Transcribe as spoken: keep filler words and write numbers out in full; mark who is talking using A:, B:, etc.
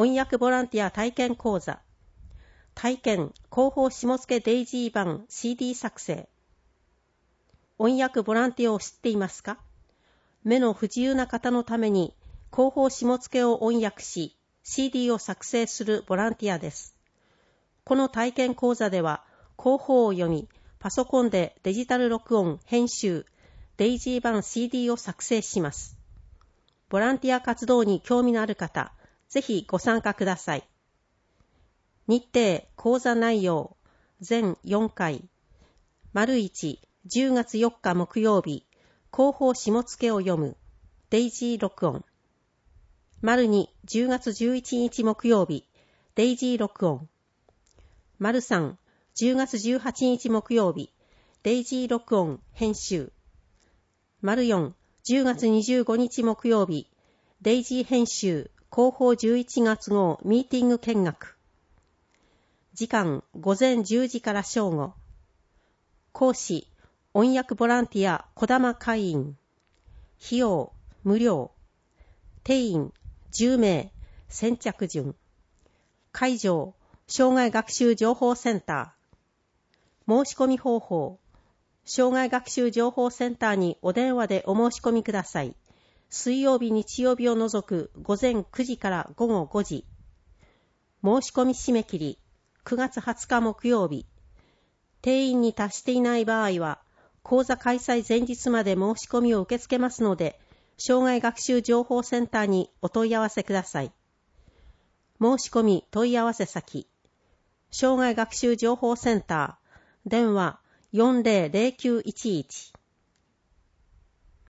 A: 翻訳ボランティア体験講座。体験広報下野デイジー版 シーディー 作成。翻訳ボランティアを知っていますか？目の不自由な方のために広報下野を翻訳し、シーディー を作成するボランティアです。この体験講座では、広報を読み、パソコンでデジタル録音、編集、デイジー版 シーディー を作成します。ボランティア活動に興味のある方、ぜひご参加ください。日程、講座内容、全よんかい。丸いち、じゅうがつよっか木曜日、広報下野を読む、デイジー録音。丸に、じゅうがつじゅういちにち木曜日、デイジー録音。丸さん、じゅうがつじゅうはちにち木曜日、デイジー録音、編集。丸よん、じゅうがつにじゅうごにち木曜日、デイジー編集、広報じゅういちがつ号ミーティング見学。時間、午前じゅうじから正午。講師、翻訳ボランティア、児玉会員。費用、無料。定員、じゅうめい、先着順。会場、障害学習情報センター。申し込み方法、障害学習情報センターにお電話でお申し込みください。水曜日、日曜日を除く午前くじから午後ごじ。申し込み締め切り、くがつはつか木曜日。定員に達していない場合は、講座開催前日まで申し込みを受け付けますので、障害学習情報センターにお問い合わせください。申し込み問い合わせ先、障害学習情報センター、電話 よんぜろぜろきゅういちいち。